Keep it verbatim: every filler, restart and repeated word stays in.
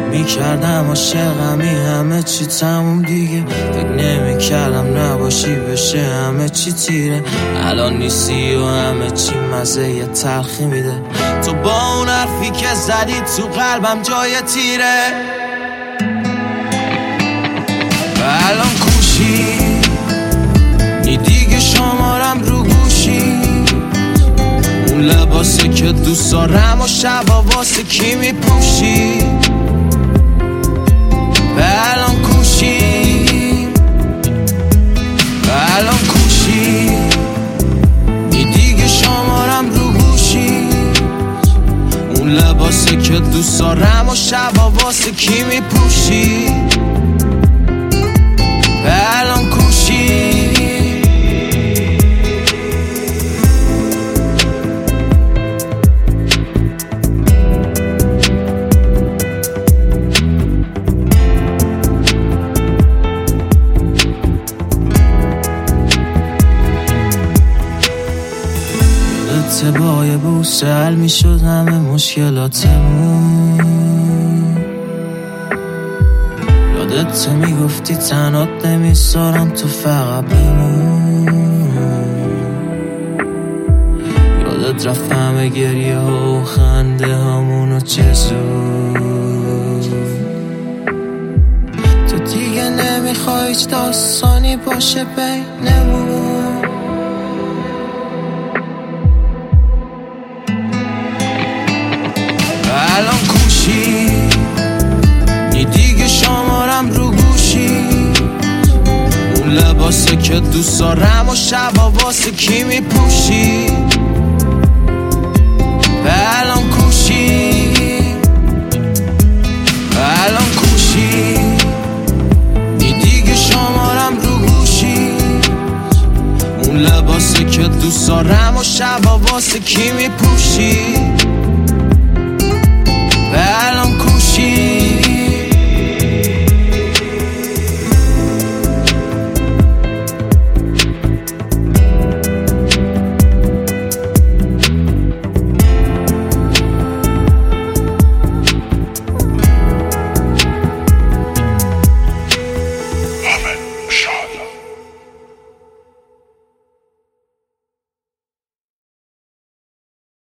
میکردم عاشقمی همه چی تموم دیگه، فکر نمیکردم نباشی بشه همه چی تیره. الان نیستی و همه چی مزه یه تلخی میده، تو با اون حرفی که زدی تو قلبم جای تیره. و الان کوشی نی دیگه شمارم رو گوشی، اون لباسه که دوست دارم و شبا واسه کی میپوشی. و الان کوشی و الان کوشی نی دیگه شمارم رو گوشی، اون لباسه که دوست دارم و شبا واسه کی میپوشی. و الان کوشی یادت با یه بوسه حل میشد همه مشکلاتمون، یادت میگفتی تنات نمیذارم تو فقط بمون، یادت رفت همه گریه ها و خنده هامونو چه زود، تو دیگه نمیخوای هیچ داستانی باشه بینمون. الان کوشی نی دیگه شمارم رو گوشی، اون لباسه که دوست دارم و شبا واسه کی میپوشی. و الان کوشی و الان کوشی نی دیگه شمارم رو گوشی، اون لباسه که دوست دارم و شبا واسه کی میپوشی.